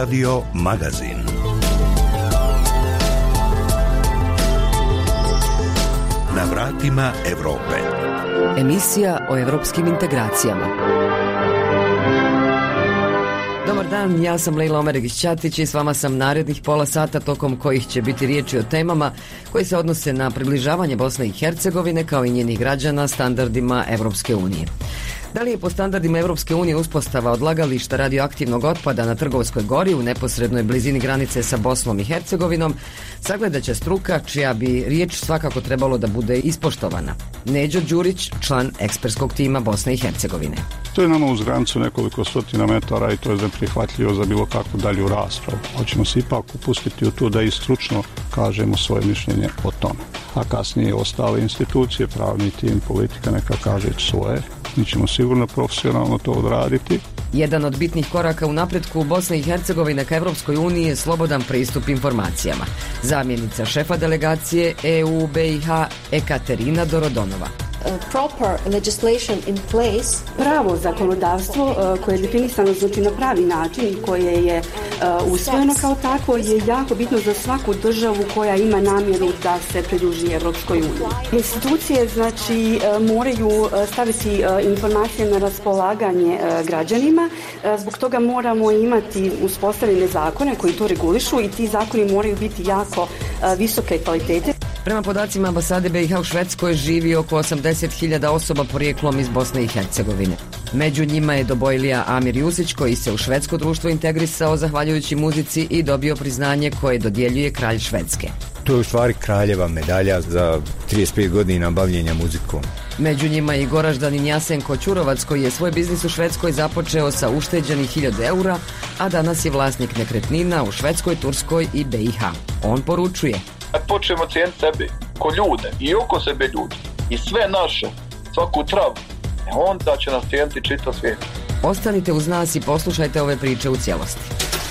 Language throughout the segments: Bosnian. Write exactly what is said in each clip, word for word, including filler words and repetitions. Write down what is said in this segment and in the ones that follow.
Radio Magazin. Na vratima Evrope. Emisija o evropskim integracijama. Dobar dan, ja sam Lejla Omeregić-Ćatić i s vama sam narednih pola sata tokom kojih će biti riječi o temama koji se odnose na približavanje Bosne i Hercegovine kao i njenih građana standardima Evropske unije. Da li je po standardima Evropske unije uspostava odlagališta radioaktivnog otpada na Trgovskoj gori u neposrednoj blizini granice sa Bosnom i Hercegovinom, sagledat će struka čija bi riječ svakako trebalo da bude ispoštovana. Neđo Đurić, član ekspertskog tima Bosne i Hercegovine. To je nama uz granicu nekoliko stotina metara i to je neprihvatljivo za bilo kakvu dalju raspravu. Hoćemo se ipak upustiti u to da i stručno kažemo svoje mišljenje o tome. A kasnije ostale institucije, pravni tim, politika neka kaže svoje. Mi ćemo sigurno profesionalno to odraditi. Jedan od bitnih koraka u napretku Bosne i Hercegovine ka Evropskoj uniji je slobodan pristup informacijama. Zamjenica šefa delegacije E U B i H Ekaterina Dorodonova. Proper legislation in place. Pravo zakonodavstvo koje je definisano znači na pravi način i koje je uh, usvojeno kao takvo je jako bitno za svaku državu koja ima namjeru da se pridruži Evropskoj uniji. Institucije znači uh, moraju uh, staviti uh, informacije na raspolaganje uh, građanima, uh, zbog toga moramo imati uspostavljene zakone koji to regulišu i ti zakoni moraju biti jako uh, visoke kvalitete. Prema podacima ambasade B i H u Švedskoj živi oko osamdeset hiljada osoba porijeklom iz Bosne i Hercegovine. Među njima je Dobojlija Amir Jusić koji se u švedsko društvo integrisao zahvaljujući muzici i dobio priznanje koje dodjeljuje kralj Švedske. To je u stvari kraljeva medalja za trideset pet godina bavljenja muzikom. Među njima je i Goraždanin Jasenko Ćurovac koji je svoj biznis u Švedskoj započeo sa ušteđenih hiljadu eura, a danas je vlasnik nekretnina u Švedskoj, Turskoj i B i H. On poručuje: kad počnemo cijeniti sebe, ko ljude i oko sebe ljudi i sve naše, svaku travu, onda će nas cijeniti čitav svijet. Ostanite uz nas i poslušajte ove priče u cijelosti.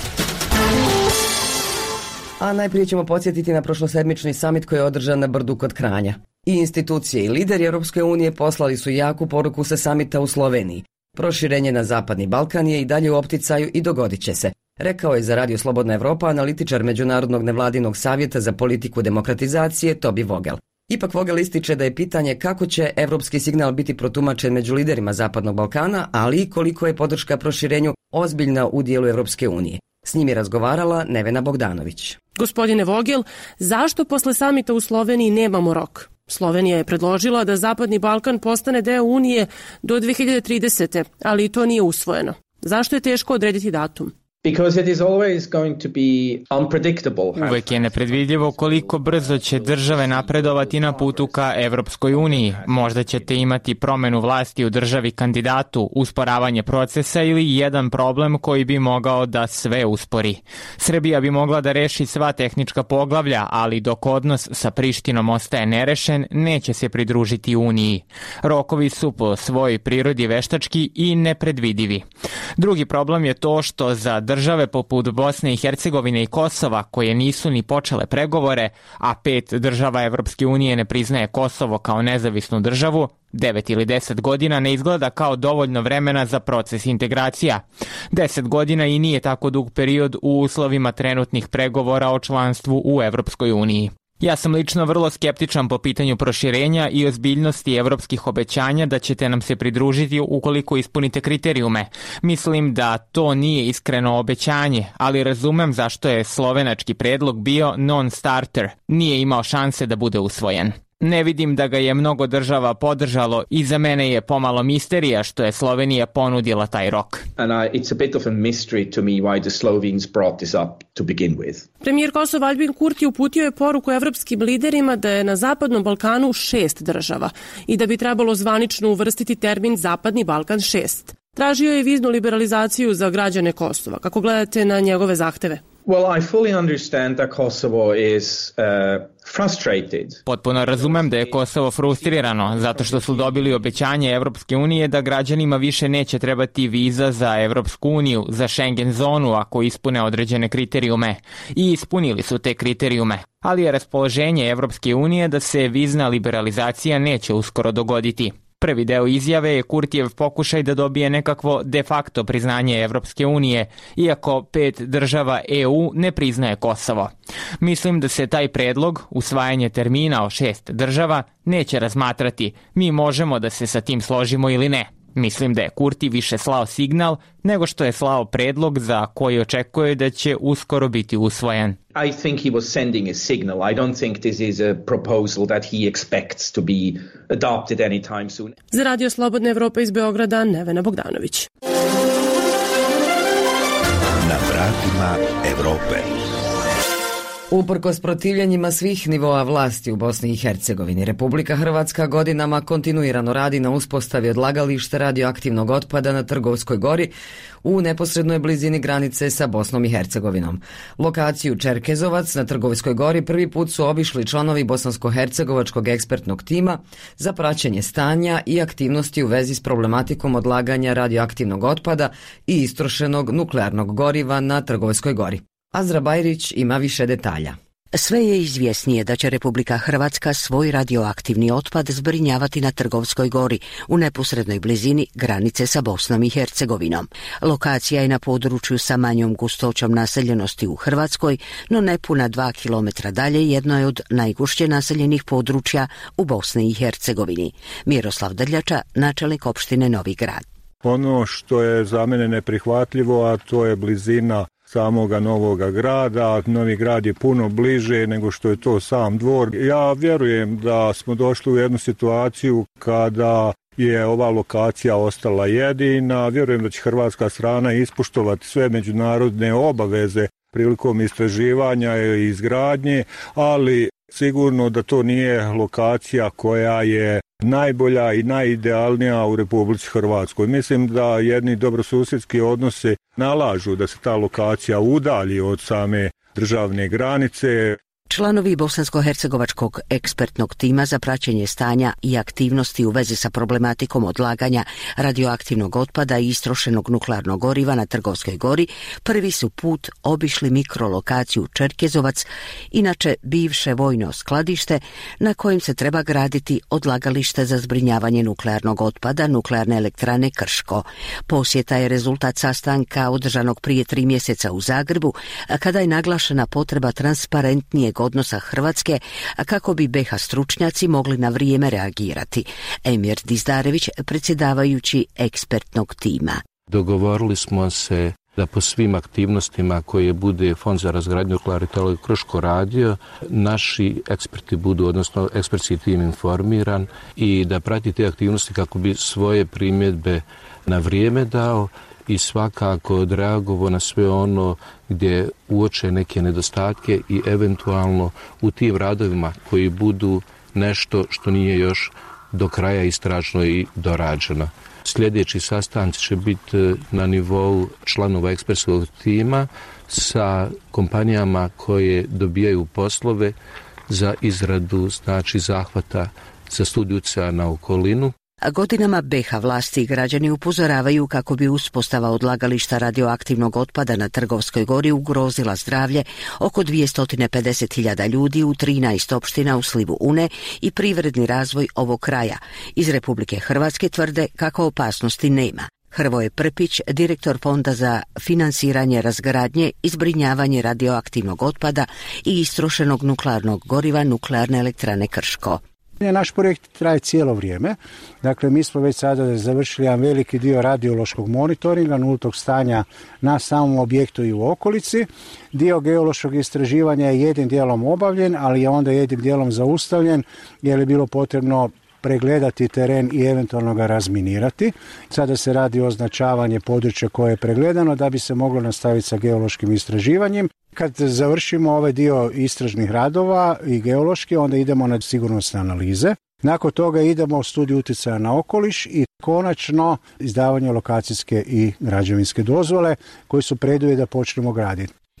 A najprije ćemo podsjetiti na prošlosedmični samit koji je održan na Brdu kod Kranja. I institucije i lideri Europske unije poslali su jaku poruku sa samita u Sloveniji. Proširenje na Zapadni Balkan je i dalje u opticaju i dogodit će se, rekao je za Radio Slobodna Evropa analitičar Međunarodnog nevladinog savjeta za politiku demokratizacije Tobi Vogel. Ipak Vogel ističe da je pitanje kako će evropski signal biti protumačen među liderima Zapadnog Balkana, ali i koliko je podrška proširenju ozbiljna u dijelu Evropske unije. S njim je razgovarala Nevena Bogdanović. Gospodine Vogel, zašto posle samita u Sloveniji nemamo rok? Slovenija je predložila da Zapadni Balkan postane deo Unije do dve hiljade tridesete. ali i to nije usvojeno. Zašto je teško odrediti datum? Because it is always going to be unpredictable. Uvek je nepredvidljivo koliko brzo će države napredovati na putu ka Evropskoj uniji. Možda ćete imati promenu vlasti u državi kandidatu, usporavanje procesa ili jedan problem koji bi mogao da sve uspori. Srbija bi mogla da reši sva tehnička poglavlja, ali dok odnos sa Prištinom ostaje nerešen, neće se pridružiti uniji. Rokovi su po svojoj prirodi veštački i nepredvidivi. Drugi problem je to što za države poput Bosne i Hercegovine i Kosova, koje nisu ni počele pregovore, a pet država Evropske unije ne priznaje Kosovo kao nezavisnu državu, devet ili deset godina ne izgleda kao dovoljno vremena za proces integracija. Deset godina i nije tako dug period u uslovima trenutnih pregovora o članstvu u Evropskoj uniji. Ja sam lično vrlo skeptičan po pitanju proširenja i ozbiljnosti evropskih obećanja da ćete nam se pridružiti ukoliko ispunite kriterijume. Mislim da to nije iskreno obećanje, ali razumem zašto je slovenački predlog bio non-starter. Nije imao šanse da bude usvojen. Ne vidim da ga je mnogo država podržalo i za mene je pomalo misterija što je Slovenija ponudila taj rok. And I, it's a bit of a mystery to me why the Slovenes brought this up to begin with. Premijer Kosova Albin Kurti uputio je poruku evropskim liderima da je na Zapadnom Balkanu šest država i da bi trebalo zvanično uvrstiti termin Zapadni Balkan šest. Tražio je viznu liberalizaciju za građane Kosova. Kako gledate na njegove zahteve? Well, I fully understand that Kosovo is uh, frustrated. Potpuno razumem da je Kosovo frustrirano zato što su dobili obećanje Evropske unije da građanima više neće trebati viza za Evropsku uniju, za Schengen zonu ako ispune određene kriterijume. I ispunili su te kriterijume. Ali je raspoloženje Evropske unije da se vizna liberalizacija neće uskoro dogoditi. Prvi deo izjave je Kurtijev pokušaj da dobije nekakvo de facto priznanje Evropske unije, iako pet država E U ne priznaje Kosovo. Mislim da se taj predlog, usvajanje termina o šest država, neće razmatrati. Mi možemo da se sa tim složimo ili ne. Mislim da je Kurti više slao signal nego što je slao predlog za koji očekuje da će uskoro biti usvojen. I think he was sending a signal. I don't think this is a proposal that he expects to be adopted anytime soon. Za Radio Slobodna Evropa iz Beograda, Nevena Bogdanović. Na vratima Evrope. Uprkos protivljenjima svih nivoa vlasti u Bosni i Hercegovini, Republika Hrvatska godinama kontinuirano radi na uspostavi odlagališta radioaktivnog otpada na Trgovskoj gori u neposrednoj blizini granice sa Bosnom i Hercegovinom. Lokaciju Čerkezovac na Trgovskoj gori prvi put su obišli članovi bosansko-hercegovačkog ekspertnog tima za praćenje stanja i aktivnosti u vezi s problematikom odlaganja radioaktivnog otpada i istrošenog nuklearnog goriva na Trgovskoj gori. Azra Bajrić ima više detalja. Sve je izvjesnije da će Republika Hrvatska svoj radioaktivni otpad zbrinjavati na Trgovskoj gori u neposrednoj blizini granice sa Bosnom i Hercegovinom. Lokacija je na području sa manjom gustoćom naseljenosti u Hrvatskoj, no nepuna dva kilometra dalje jedno je od najgušće naseljenih područja u Bosni i Hercegovini. Miroslav Drljača, načelnik opštine Novi Grad. Ono što je za mene neprihvatljivo, a to je blizina samoga Novoga Grada. Novi Grad je puno bliže nego što je to sam Dvor. Ja vjerujem da smo došli u jednu situaciju kada je ova lokacija ostala jedina. Vjerujem da će hrvatska strana ispoštovati sve međunarodne obaveze prilikom istraživanja i izgradnje, ali sigurno da to nije lokacija koja je najbolja i najidealnija u Republici Hrvatskoj. Mislim da jedni dobrosusjedski odnosi nalažu da se ta lokacija udalji od same državne granice. Članovi bosansko-hercegovačkog ekspertnog tima za praćenje stanja i aktivnosti u vezi sa problematikom odlaganja radioaktivnog otpada i istrošenog nuklearnog goriva na Trgovskoj gori prvi su put obišli mikrolokaciju Čerkezovac, inače bivše vojno skladište na kojem se treba graditi odlagalište za zbrinjavanje nuklearnog otpada Nuklearne elektrane Krško. Posjeta je rezultat sastanka održanog prije tri mjeseca u Zagrebu, kada je naglašena potreba transparentnijeg odnosa Hrvatske, a kako bi B iH stručnjaci mogli na vrijeme reagirati. Emir Dizdarević, predsjedavajući ekspertnog tima. Dogovorili smo se da po svim aktivnostima koje bude Fond za razgradnju nuklearne elektrane Krško radio, naši eksperti budu, odnosno ekspertski tim informiran i da prati te aktivnosti kako bi svoje primjedbe na vrijeme dao i svakako odreagovao na sve ono gdje uoče neke nedostatke i eventualno u tim radovima koji budu nešto što nije još do kraja istražno i dorađeno. Sljedeći sastanci će biti na nivou članova ekspertskog tima sa kompanijama koje dobijaju poslove za izradu, znači zahvata za studiju utjecaja na okolinu. Godinama B iH vlasti i građani upozoravaju kako bi uspostava odlagališta radioaktivnog otpada na Trgovskoj gori ugrozila zdravlje oko dvjesto pedeset hiljada ljudi u trinaest opština u slivu Une i privredni razvoj ovog kraja. Iz Republike Hrvatske tvrde kako opasnosti nema. Hrvoje Prpić, direktor Fonda za finansiranje razgradnje i zbrinjavanje radioaktivnog otpada i istrošenog nuklearnog goriva Nuklearne elektrane Krško. Naš projekt traje cijelo vrijeme. Dakle, mi smo već sada završili jedan veliki dio radiološkog monitoringa nultog stanja na samom objektu i u okolici. Dio geološkog istraživanja je jednim dijelom obavljen, ali je onda jednim dijelom zaustavljen jer je bilo potrebno pregledati teren i eventualno ga razminirati. Sada se radi o označavanje područja koje je pregledano da bi se moglo nastaviti sa geološkim istraživanjem. Kad završimo ovaj dio istražnih radova i geološki, onda idemo na sigurnosne analize. Nakon toga idemo u studiju utjecaja na okoliš i konačno izdavanje lokacijske i građevinske dozvole koji su preduvjet da počnemo graditi.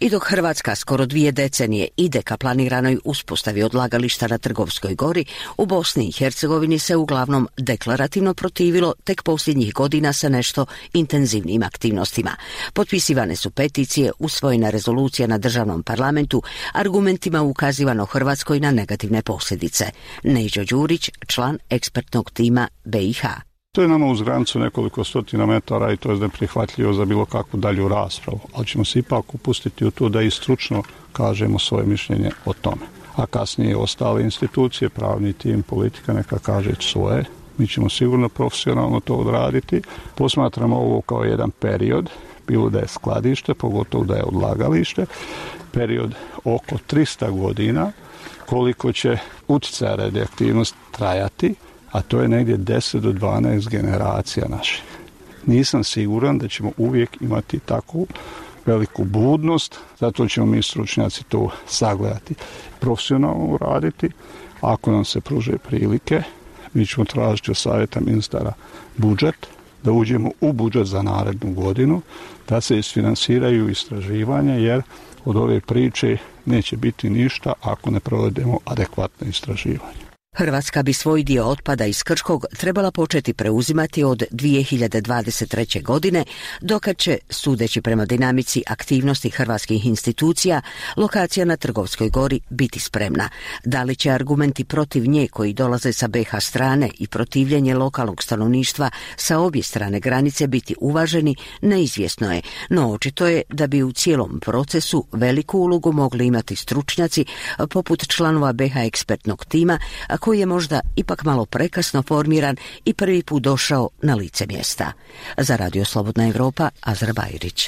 I dok Hrvatska skoro dvije decenije ide ka planiranoj uspostavi odlagališta na Trgovskoj gori, u Bosni i Hercegovini se uglavnom deklarativno protivilo tek posljednjih godina sa nešto intenzivnijim aktivnostima. Potpisivane su peticije, usvojena rezolucija na državnom parlamentu, argumentima ukazivano Hrvatskoj na negativne posljedice. Neđo Đurić, član ekspertnog tima B i H. To je nama uz granicu nekoliko stotina metara i to je neprihvatljivo za bilo kakvu dalju raspravu, ali ćemo se ipak upustiti u to da i stručno kažemo svoje mišljenje o tome. A kasnije ostale institucije, pravni tim, politika neka kaže svoje. Mi ćemo sigurno profesionalno to odraditi. Posmatramo ovo kao jedan period, bilo da je skladište, pogotovo da je odlagalište, period oko tristo godina, koliko će utjecaja radioaktivnost trajati, a to je negdje deset do dvanaest generacija naših. Nisam siguran da ćemo uvijek imati takvu veliku budnost, zato ćemo mi stručnjaci to sagledati, profesionalno raditi. Ako nam se pruže prilike, mi ćemo tražiti od savjeta ministara budžet, da uđemo u budžet za narednu godinu, da se isfinansiraju istraživanja, jer od ove priče neće biti ništa ako ne provedemo adekvatne istraživanje. Hrvatska bi svoj dio otpada iz Krškog trebala početi preuzimati od dvije hiljade dvadeset treće. godine, dokad će, sudeći prema dinamici aktivnosti hrvatskih institucija, lokacija na Trgovskoj gori biti spremna. Da li će argumenti protiv nje koji dolaze sa B iH strane i protivljenje lokalnog stanovništva sa obje strane granice biti uvaženi, neizvjesno je, no očito je da bi u cijelom procesu veliku ulogu mogli imati stručnjaci poput članova B iH ekspertnog tima, koji je možda ipak malo prekasno formiran i prvi put došao na lice mjesta. Za Radio Slobodna Evropa, Azra Bajrić.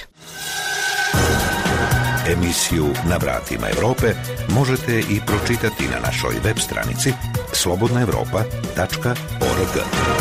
Emisiju Na vratima Europe možete i pročitati na našoj web stranici slobodna evropa tačka org.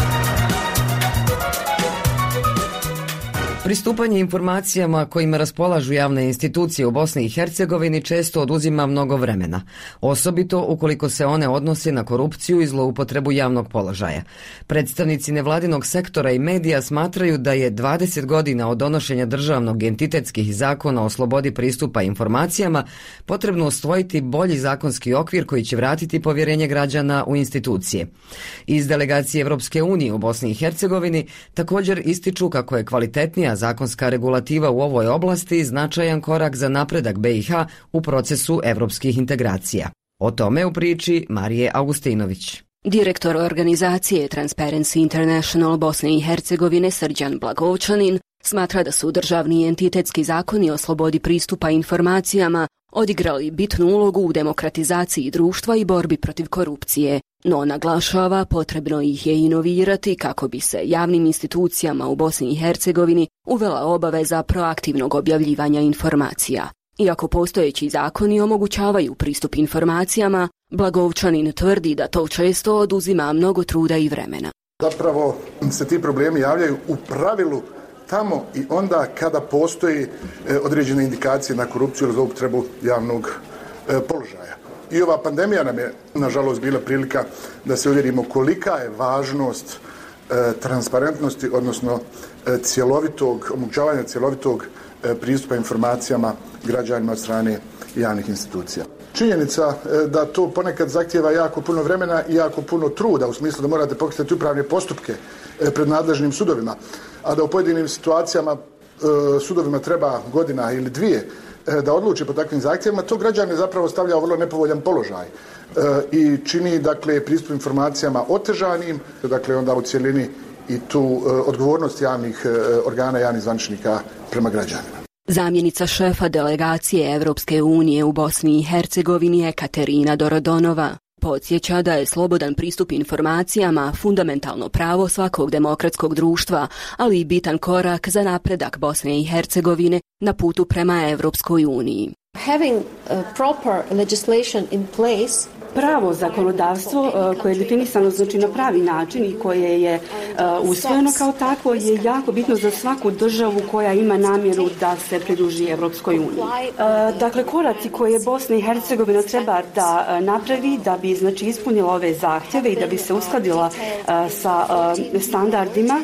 Pristupanje informacijama kojima raspolažu javne institucije u Bosni i Hercegovini često oduzima mnogo vremena, osobito ukoliko se one odnose na korupciju i zloupotrebu javnog položaja. Predstavnici nevladinog sektora i medija smatraju da je dvadeset godina od donošenja državnog entitetskih zakona o slobodi pristupa informacijama potrebno usvojiti bolji zakonski okvir koji će vratiti povjerenje građana u institucije. Iz delegacije Evropske unije u Bosni i Hercegovini također ističu kako je kvalitetnija zakonska regulativa u ovoj oblasti značajan korak za napredak B iH u procesu evropskih integracija. O tome u priči Marije Augustinović. Direktor organizacije Transparency International Bosne i Hercegovine Srđan Blagovčanin smatra da su državni entitetski zakoni o slobodi pristupa informacijama odigrali bitnu ulogu u demokratizaciji društva i borbi protiv korupcije, no naglašava potrebno ih je inovirati kako bi se javnim institucijama u Bosni i Hercegovini uvela obaveza proaktivnog objavljivanja informacija. Iako postojeći zakoni omogućavaju pristup informacijama, Blagovčanin tvrdi da to često oduzima mnogo truda i vremena. Zapravo se ti problemi javljaju u pravilu tamo i onda kada postoji e, određene indikacije na korupciju ili zloupotrebu javnog e, položaja. I ova pandemija nam je, nažalost, bila prilika da se uvjerimo kolika je važnost e, transparentnosti, odnosno e, cjelovitog, omogućavanja cjelovitog e, pristupa informacijama građanima od strane javnih institucija. Činjenica e, da to ponekad zahtijeva jako puno vremena i jako puno truda, u smislu da morate pokretati upravne postupke e, pred nadležnim sudovima, a da u pojedinim situacijama e, sudovima treba godina ili dvije e, da odluče po takvim zahtjevima, to građane zapravo stavlja u vrlo nepovoljan položaj e, i čini, dakle, pristup informacijama otežanim, dakle onda u cjelini i tu e, odgovornost javnih e, organa, javnih zvaničnika prema građanima. Zamjenica šefa delegacije Evropske unije u Bosni i Hercegovini Ekaterina Dorodonova podsjeća da je slobodan pristup informacijama fundamentalno pravo svakog demokratskog društva, ali i bitan korak za napredak Bosne i Hercegovine na putu prema Evropskoj uniji. Having a proper legislation in place pravo zakonodavstvo koje je definisano znači na pravi način i koje je usvojeno kao takvo je jako bitno za svaku državu koja ima namjeru da se pridruži Evropskoj uniji. Dakle, koraci koje Bosna i Hercegovina treba da napravi da bi znači ispunila ove zahtjeve i da bi se uskladila sa standardima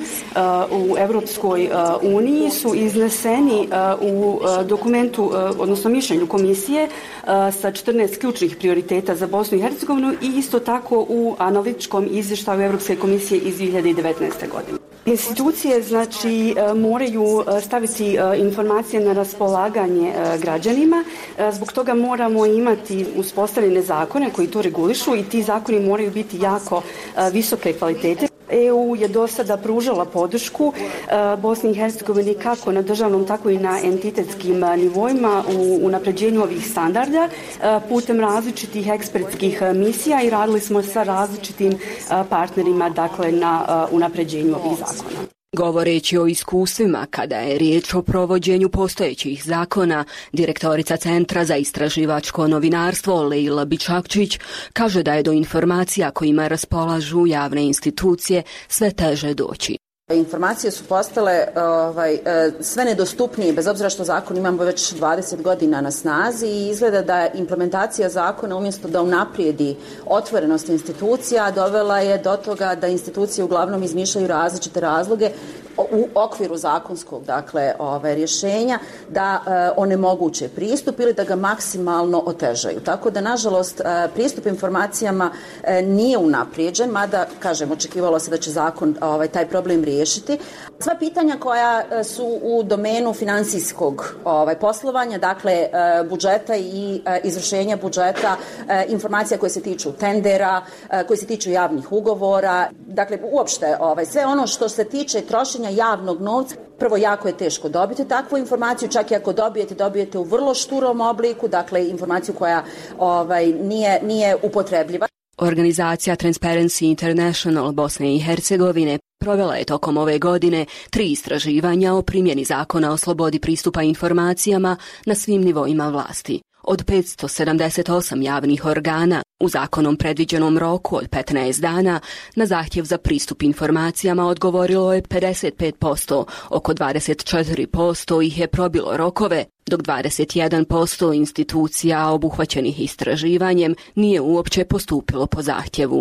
u Evropskoj uniji su izneseni u dokumentu, odnosno mišljenju komisije sa četrnaest ključnih prioriteta za Bosnu i Hercegovinu i isto tako u analitičkom izvještaju Europske komisije iz dvije hiljade devetnaeste. godine. Institucije znači moraju staviti informacije na raspolaganje građanima, zbog toga moramo imati uspostavljene zakone koji to regulišu i ti zakoni moraju biti jako visoke kvalitete. E U je do sada pružala podršku Bosni i Hercegovini kako na državnom, tako i na entitetskim nivoima u unapređenju ovih standarda putem različitih ekspertskih misija i radili smo sa različitim partnerima dakle, na unapređenju ovih zakona. Govoreći o iskustvima kada je riječ o provođenju postojećih zakona, direktorica Centra za istraživačko novinarstvo Lejla Bičakčić kaže da je do informacija kojima raspolažu javne institucije sve teže doći. Informacije su postale ovaj, sve nedostupnije, bez obzira što zakon imamo već dvadeset godina na snazi i izgleda da implementacija zakona umjesto da unaprijedi otvorenost institucija dovela je do toga da institucije uglavnom izmišljaju različite razloge u okviru zakonskog dakle, ove, rješenja da e, onemoguće pristup ili da ga maksimalno otežaju. Tako da, nažalost, e, pristup informacijama e, nije unaprijeđen, mada, kažem, očekivalo se da će zakon ovaj, taj problem riješiti. Sva pitanja koja su u domenu financijskog ovaj, poslovanja, dakle, e, budžeta i e, izvršenja budžeta, e, informacija koje se tiču tendera, e, koje se tiču javnih ugovora, dakle, uopšte ovaj, sve ono što se tiče trošenja javnog novca, prvo jako je teško dobiti takvu informaciju, čak i ako dobijete, dobijete u vrlo šturom obliku, dakle informaciju koja ovaj, nije, nije upotrebljiva. Organizacija Transparency International Bosne i Hercegovine provela je tokom ove godine tri istraživanja o primjeni zakona o slobodi pristupa informacijama na svim nivoima vlasti. Od petsto sedamdeset osam javnih organa u zakonom predviđenom roku od petnaest dana na zahtjev za pristup informacijama odgovorilo je pedeset pet posto, oko dvadeset četiri posto ih je probilo rokove, dok dvadeset jedan posto institucija obuhvaćenih istraživanjem nije uopće postupilo po zahtjevu.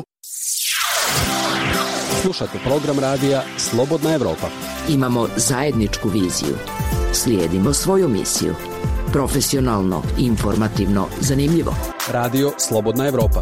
Slušate program radija Slobodna Evropa. Imamo zajedničku viziju. Slijedimo svoju misiju. Profesionalno, informativno, zanimljivo. Radio Slobodna Evropa.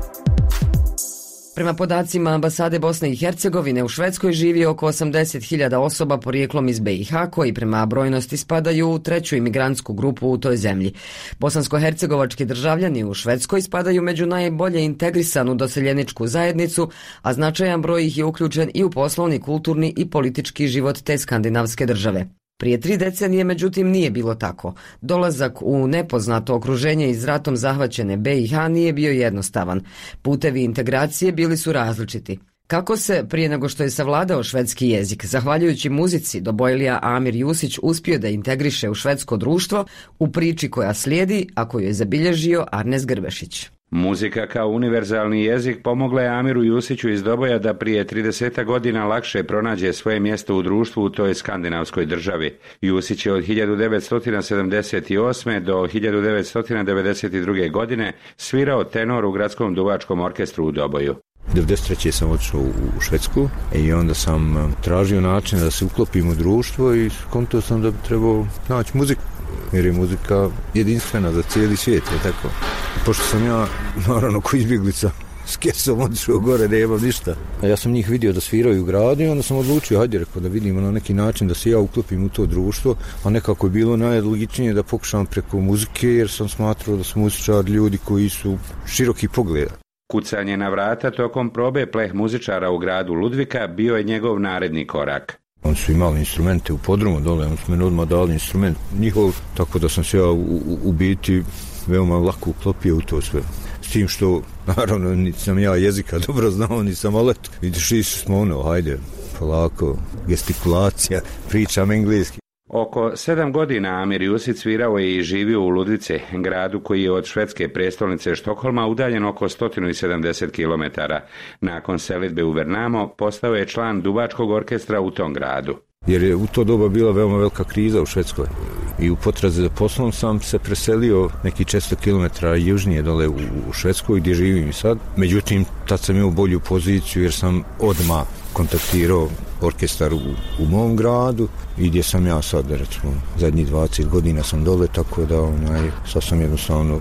Prema podacima ambasade Bosne i Hercegovine u Švedskoj živi oko osamdeset hiljada osoba porijeklom iz be i ha koji prema brojnosti spadaju u treću imigrantsku grupu u toj zemlji. Bosansko-hercegovački državljani u Švedskoj spadaju među najbolje integrisanu doseljeničku zajednicu, a značajan broj ih je uključen i u poslovni, kulturni i politički život te skandinavske države. Prije tri decenije, međutim, nije bilo tako. Dolazak u nepoznato okruženje iz ratom zahvaćene be i ha nije bio jednostavan. Putevi integracije bili su različiti. Kako se, prije nego što je savladao švedski jezik, zahvaljujući muzici, Dobojlija Amir Jusić uspio da integriše u švedsko društvo, u priči koja slijedi, a koju je zabilježio Arnes Grbešić. Muzika kao univerzalni jezik pomogla je Amiru Jusiću iz Doboja da prije trideset godina lakše pronađe svoje mjesto u društvu u toj skandinavskoj državi. Jusić je od hiljadu devetsto sedamdeset osme do hiljadu devetsto devedeset druge. godine svirao tenor u gradskom duvačkom orkestru u Doboju. devedeset treće sam otišao u Švedsku i onda sam tražio način da se uklopim u društvo i skontao sam da bi trebao naći muziku. Jer je muzika jedinstvena za cijeli svijet, je tako. Pošto sam ja, naravno, ko izbjeglica, s kesom otišao gore, da jebam ništa. A ja sam njih vidio da sviraju u gradu i onda sam odlučio, hajde, rekao, da vidimo na neki način da se ja uklopim u to društvo, a nekako je bilo najlogičnije da pokušam preko muzike, jer sam smatrao da su muzičari ljudi koji su široki pogleda. Kucanje na vrata tokom probe pleh muzičara u gradu Ludvika bio je njegov naredni korak. Oni su imali instrumente u podrumu dole, oni su meni odmah dali instrument njihov, tako da sam se ja u, u, u biti veoma lako uklopio u to sve. S tim što, naravno, nisam ja jezika dobro znao, nisam, ali eto, vidiš, išli smo ono, hajde, polako, gestikulacija, pričam engleski. Oko sedam godina Amir Jusić svirao je i živio u Ludvici, gradu koji je od švedske prestolnice Štokholma udaljen oko sto sedamdeset kilometara. Nakon selidbe u Vernamo postao je član duvačkog orkestra u tom gradu. Jer je u to doba bila veoma velika kriza u Švedskoj i u potrazi za poslom sam se preselio neki četiristo kilometara južnije dole u, u Švedskoj gdje živim sad. Međutim, tad sam imao bolju poziciju jer sam odmah kontaktirao orkestar u, u mom gradu i gdje sam ja sad, recimo, zadnjih dvadeset godina sam dole, tako da onaj, sad sam jednostavno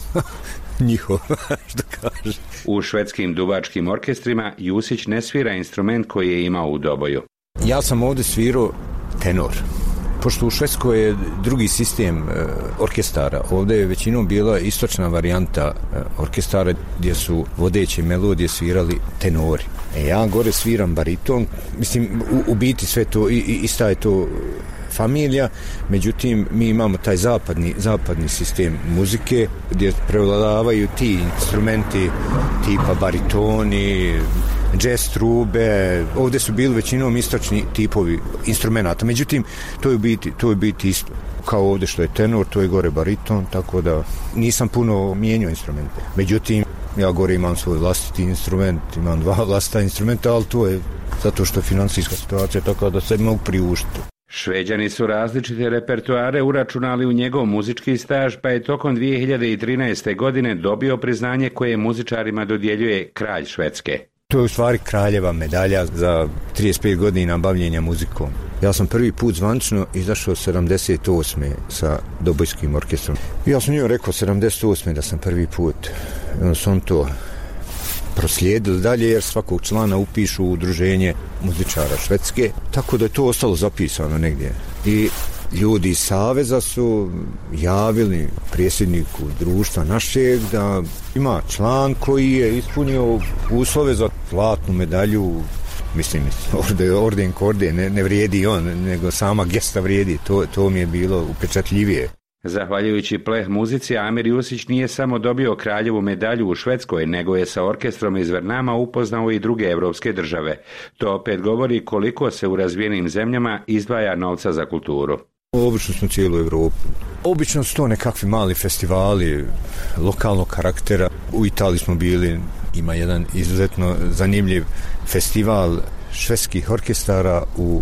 njihov, što kaže. U švedskim duvačkim orkestrima Jusić ne svira instrument koji je imao u Doboju. Ja sam ovdje svirao tenor. Pošto u Švedskoj je drugi sistem e, orkestara, ovdje je većinom bila istočna varijanta e, orkestara gdje su vodeće melodije svirali tenori. E, ja gore sviram bariton, mislim u, u biti sve to, i, i, ista je to familija, međutim mi imamo taj zapadni, zapadni sistem muzike gdje prevladavaju ti instrumenti tipa baritoni, jazz trube, ovdje su bili većinom istočni tipovi instrumenta, međutim to je biti, to je biti isto. Kao ovdje što je tenor, to je gore bariton, tako da nisam puno mijenjao instrumente. Međutim, ja gore imam svoj vlastiti instrument, imam dva vlastita instrumenta, ali to je zato što je financijska situacija tako da se mogu priuštiti. Šveđani su različite repertoare uračunali u njegov muzički staž, pa je tokom dvije hiljade trinaeste. godine dobio priznanje koje muzičarima dodjeljuje kralj Švedske. To je u stvari kraljeva medalja za trideset pet godina bavljenja muzikom. Ja sam prvi put zvanično izašao sedamdeset osme sa Dobojskim orkestrom. Ja sam njoj rekao sedamdeset osme da sam prvi put. Onda su on to proslijedili dalje jer svakog člana upišu u udruženje muzičara Švedske. Tako da je to ostalo zapisano negdje. I ljudi iz Saveza su javili predsjedniku društva našeg da ima član koji je ispunio uslove za zlatnu medalju. Mislim, orden, orden korde ne, ne vrijedi on, nego sama gesta vrijedi. To, to mi je bilo upečatljivije. Zahvaljujući pleh muzici, Amir Jusić nije samo dobio kraljevu medalju u Švedskoj, nego je sa orkestrom iz Vernama upoznao i druge evropske države. To opet govori koliko se u razvijenim zemljama izdvaja novca za kulturu. Obično smo cijelu Evropu. Obično su to nekakvi mali festivali lokalnog karaktera. U Italiji smo bili, ima jedan izuzetno zanimljiv festival švedskih orkestara u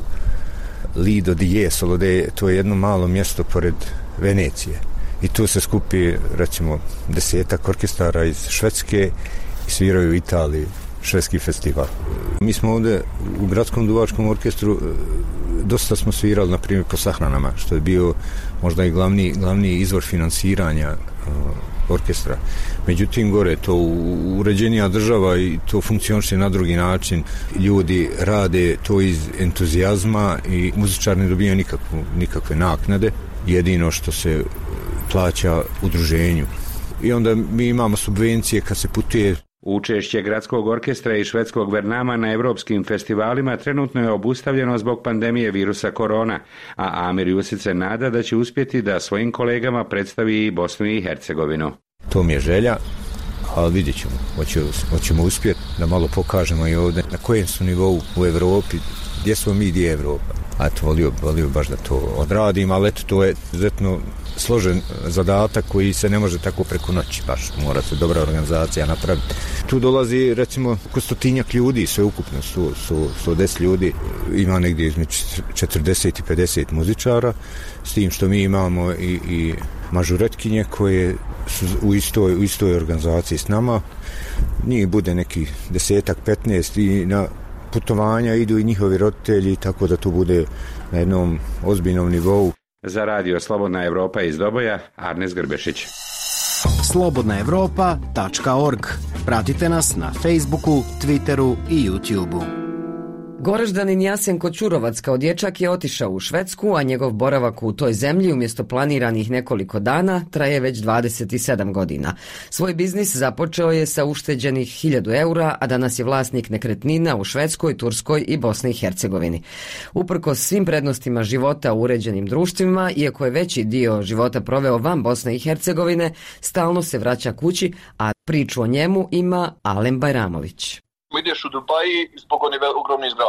Lido di Jesolo, to je jedno malo mjesto pored Venecije. I tu se skupi, recimo, desetak orkestara iz Švedske i sviraju u Italiji švedski festival. Mi smo ovdje u Gradskom duvačkom orkestru dosta smo svirali, na primjer, po sahranama, što je bio možda i glavni, glavni izvor finansiranja uh, orkestra. Međutim, gore je to uređenija država i to funkcioniše na drugi način. Ljudi rade to iz entuzijazma i muzičar ne dobija nikakvu, nikakve naknade. Jedino što se plaća udruženju. I onda mi imamo subvencije kad se putuje. Učešće Gradskog orkestra i švedskog Vernama na evropskim festivalima trenutno je obustavljeno zbog pandemije virusa korona, a Amir Jusić se nada da će uspjeti da svojim kolegama predstavi i Bosnu i Hercegovinu. To mi je želja, ali vidjet ćemo. Hoćemo uspjeti da malo pokažemo i ovdje na kojem su nivou u Evropi, gdje smo mi, gdje je Evropa. A to volio, volio baš da to odradim, ali eto, to je izuzetno složen zadatak koji se ne može tako preko noći, baš mora se dobra organizacija napraviti. Tu dolazi recimo oko stotinjak ljudi, sve ukupno sto, sto, sto deset ljudi, ima negdje između četrdeset i pedeset muzičara, s tim što mi imamo i, i mažuretkinje koje su u istoj, u istoj organizaciji s nama. Njih bude neki desetak, petnaest i na putovanja idu i njihovi roditelji, tako da to bude na jednom ozbiljnom nivou. Za radio Slobodna Evropa iz Doboja, Arnes Grbešić. slobodna evropa tačka org. Pratite nas na Facebooku, Twitteru i YouTubeu. Goraždanin Jasenko Ćurovac kao dječak je otišao u Švedsku, a njegov boravak u toj zemlji umjesto planiranih nekoliko dana traje već dvadeset sedam godina. Svoj biznis započeo je sa ušteđenih hiljadu eura, a danas je vlasnik nekretnina u Švedskoj, Turskoj i Bosni i Hercegovini. Uprkos svim prednostima života u uređenim društvima, iako je veći dio života proveo van Bosne i Hercegovine, stalno se vraća kući, a priču o njemu ima Alen Bajramović. Ideš u Dubaji zbog one ogromne zgrade.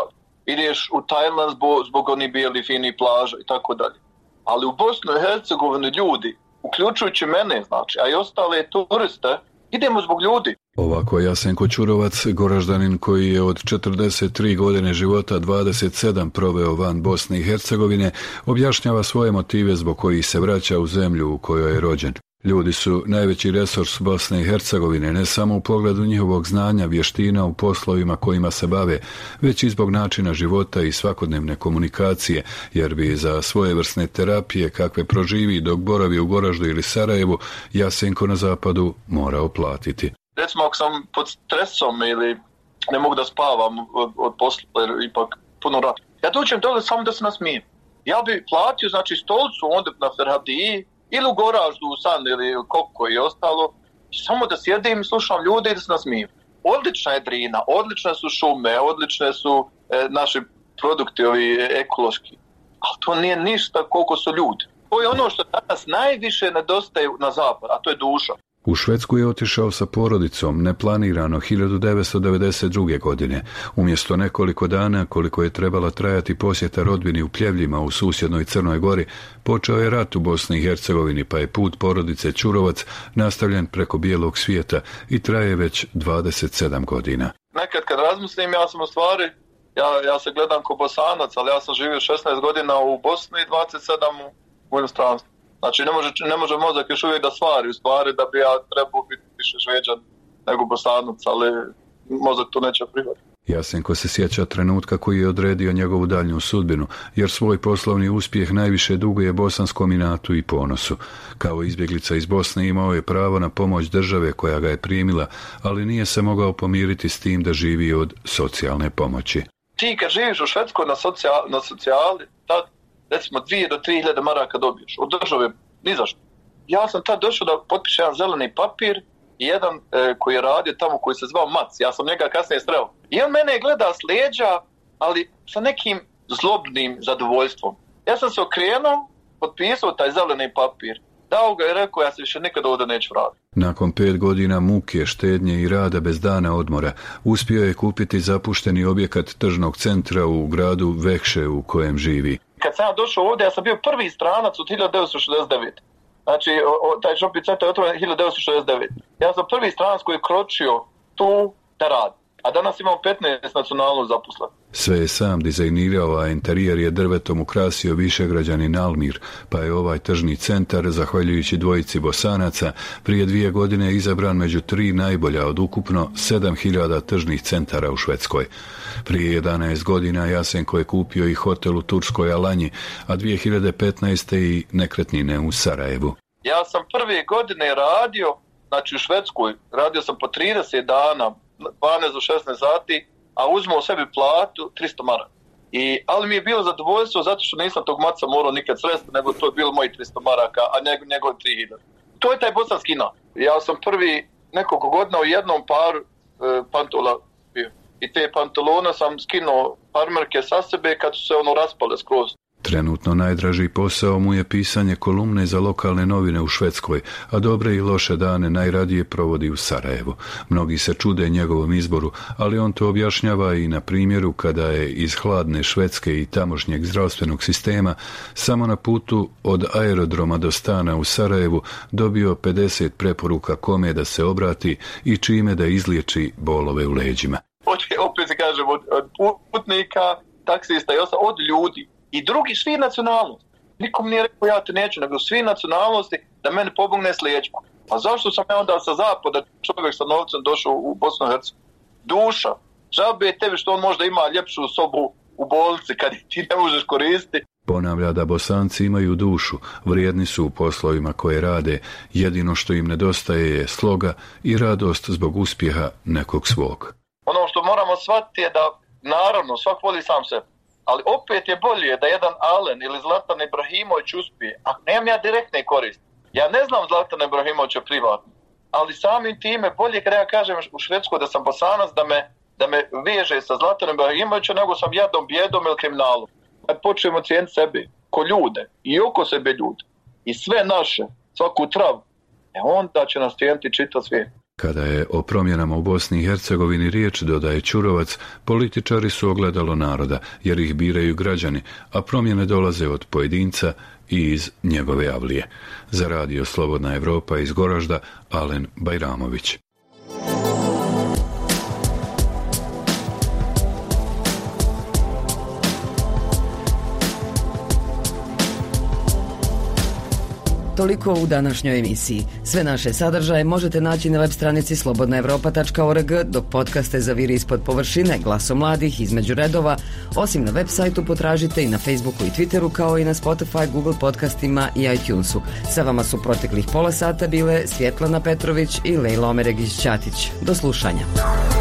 ideš u Tajland zbog, zbog onih bijeli fini plaža i tako dalje. Ali u Bosnu i Hercegovini ljudi, uključujući mene, znači, a i ostale turiste, idemo zbog ljudi. Ovako Jasenko Ćurovac, Goraždanin koji je od četrdeset tri godine života dvadeset sedam proveo van Bosne i Hercegovine, objašnjava svoje motive zbog kojih se vraća u zemlju u kojoj je rođen. Ljudi su najveći resurs Bosne i Hercegovine, ne samo u pogledu njihovog znanja, vještina u poslovima kojima se bave, već i zbog načina života i svakodnevne komunikacije, jer bi za svojevrsne terapije kakve proživi dok boravi u Goraždu ili Sarajevu, Jasenko na zapadu morao platiti. Recimo ako sam pod stresom ili ne mogu da spavam od, od posla jer ipak puno rada, ja dođem dole samo da se nasmijem. Ja bi platio znači stolcu onda na Ferhadiji ili u Goraždu, u San ili Koko i ostalo, samo da sjedim, slušam ljude i da se nasmijem. Odlična je Drina, odlične su šume, odlične su e, naši produkti ovi ekološki, ali to nije ništa koliko su ljudi. To je ono što danas najviše nedostaje na zapad, a to je duša. U Švedsku je otišao sa porodicom neplanirano hiljadu devetsto devedeset druge. godine. Umjesto nekoliko dana koliko je trebala trajati posjeta rodbini u Pljevljima u susjednoj Crnoj Gori, počeo je rat u Bosni i Hercegovini, pa je put porodice Ćurovac nastavljen preko bijelog svijeta i traje već dvadeset sedam godina. Nekad kad razmislim, ja sam u stvari, ja, ja se gledam ko Bosanac, ali ja sam živio šesnaest godina u Bosni i dvadeset sedam u inostranstvu. Znači ne može, ne može mozak još uvijek da stvari, u stvari da bi ja trebao biti više Šveđan nego Bosanac, ali mozak to neće prihvatiti. Jasenko se sjeća trenutka koji je odredio njegovu daljnju sudbinu, jer svoj poslovni uspjeh najviše duguje bosanskom inatu i ponosu. Kao izbjeglica iz Bosne imao je pravo na pomoć države koja ga je primila, ali nije se mogao pomiriti s tim da živi od socijalne pomoći. Ti kad živiš u Švedskoj na, socijal, na socijali, tad recimo dvije do tri hiljade maraka dobiješ od države, ni zašto. Ja sam tad došao da potpišem jedan zeleni papir i jedan e, koji je radio tamo koji se zvao Mac, ja sam njega kasnije sreo. I on mene gleda s leđa, ali sa nekim zlobnim zadovoljstvom. Ja sam se okrenuo, potpisao taj zeleni papir, dao ga i rekao ja se više nikad ovdje neću raditi. Nakon pet godina muke, štednje i rada bez dana odmora, uspio je kupiti zapušteni objekat tržnog centra u gradu Vekše u kojem živi. Kad sam ja došao ovdje, ja sam bio prvi stranac od hiljadu devetsto šezdeset devete. Znači, o, o, taj shopping centar je otvoren hiljadu devetsto šezdeset devete. Ja sam prvi stranac koji je kročio tu da radi. A danas imamo petnaest nacionalno zaposlenih. Sve je sam dizajnirao, a interijer je drvetom ukrasio Višegrađanin Almir, pa je ovaj tržni centar, zahvaljujući dvojici Bosanaca, prije dvije godine izabran među tri najbolja od ukupno sedam hiljada tržnih centara u Švedskoj. Prije jedanaest godina Jasenko je kupio i hotel u Turskoj Alanji, a dvije hiljade petnaeste. i nekretnine u Sarajevu. Ja sam prve godine radio, znači u Švedskoj, radio sam po trideset dana, dvanaest do šesnaest sati, a uzmao sebi platu tristo maraka. I, ali mi je bilo zadovoljstvo zato što nisam tog maca morao nikad sresti, nego to je bilo moji tristo maraka, a njegov, njegov tri hiljade. To je taj bosanski inat. Ja sam prvi nekoliko godina u jednom paru e, pantola bio. I te pantalone sam skinuo farmerke sa sebe kad su se ono raspale skroz. Trenutno najdraži posao mu je pisanje kolumne za lokalne novine u Švedskoj, a dobre i loše dane najradije provodi u Sarajevu. Mnogi se čude njegovom izboru, ali on to objašnjava i na primjeru kada je iz hladne Švedske i tamošnjeg zdravstvenog sistema samo na putu od aerodroma do stana u Sarajevu dobio pedeset preporuka kome da se obrati i čime da izliječi bolove u leđima. Opet se kažem, od, od putnika, taksista i ostalo, od ljudi. I drugi, svi nacionalnosti. Nikom nije rekao ja te neću, nego svi nacionalnosti da mene pomogne s leđima. A zašto sam ja onda sa zapada čovjek sa novcem došao u Bosnu i Hercegovinu? Duša. Džabe tebi što on možda ima ljepšu sobu u bolnici kad ti ne možeš koristiti. Ponavlja da Bosanci imaju dušu, vrijedni su u poslovima koje rade, jedino što im nedostaje je sloga i radost zbog uspjeha nekog svog. Ono što moramo shvatiti je da, naravno, svak voli sam sebe. Ali opet je bolje da jedan Alen ili Zlatan Ibrahimović uspije, a nemam ja direktne koristi. Ja ne znam Zlatan Ibrahimovića privatno, ali samim time bolje kada ja kažem u Švedskoj da sam Bosanac, da me, da me veže sa Zlatanom Ibrahimovićem nego sam jadom, bjedom ili kriminalom. Kad počnemo cijeniti sebe, ko ljude i oko sebe ljude i sve naše, svaku travu, e onda će nas cijeniti čitav svijet. Kada je o promjenama u Bosni i Hercegovini riječ, dodaje Ćurovac, političari su ogledalo naroda, jer ih biraju građani, a promjene dolaze od pojedinca i iz njegove avlije. Za radio Slobodna Evropa iz Goražda, Alen Bajramović. Toliko u današnjoj emisiji. Sve naše sadržaje možete naći na web stranici slobodna evropa tačka org, dok podcaste Zaviri ispod površine, Glaso mladih, Između redova, osim na web sajtu potražite i na Facebooku i Twitteru, kao i na Spotify, Google podcastima i iTunesu. Sa vama su proteklih pola sata bile Svjetlana Petrović i Lejla Omeregić-Ćatić. Do slušanja.